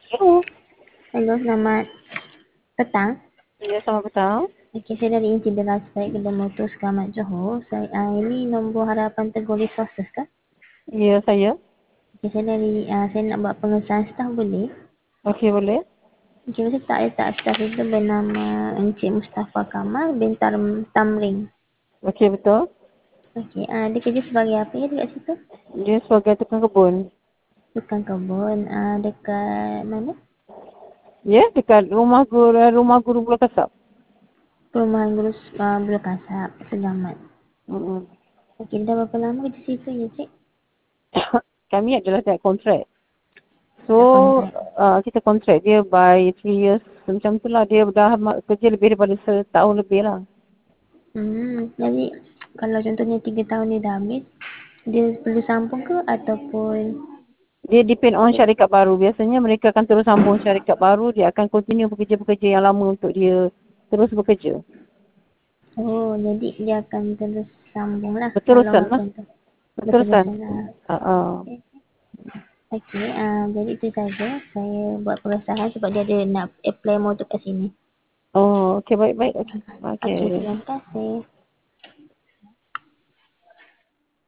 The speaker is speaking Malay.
Halo. Halo, selamat petang. Ya, selamat petang. Okey, saya dari Inti Beras Baik Kedai Motor Selamat Johor. Ini nombor harapan Teguh Resources kah? Ya, saya. Okey, saya nak buat pengesahan staf boleh? Okey, boleh. Okey, saya tak staf itu bernama Encik Mustafa Kamal bin Tamring. Okey, betul. Okey, dia kerja sebagai apa ya dekat situ? Dia sebagai tukang kebun. Tukang kebun. Dekat mana? Ya, dekat rumah guru Pulau Kasab. Perumahan Guru Bulu Kasap, Segamat. Mm-mm. Okey, dah berapa lama kerja situ ya, Cik? Kami adalah tak kontrak. So, Tak kontrak. kita kontrak dia by 3 years. Macam tu lah. Dia dah kerja lebih daripada setahun lebih lah. Jadi kalau contohnya 3 tahun ni dah habis, dia perlu sambung ke ataupun Dia depend on syarikat baru. Biasanya mereka akan terus sambung syarikat baru. Dia akan continue pekerja-pekerja yang lama untuk dia terus bekerja. jadi dia akan terus sambung lah kalau Berterusan lah. contoh Berterusan. berterusan lah. Uh-uh. Okey, jadi itu saja saya buat pengesahan sebab dia ada nak apply motor kat sini. Oh, okey, baik-baik. Okey. Okey, Okey. terima kasih.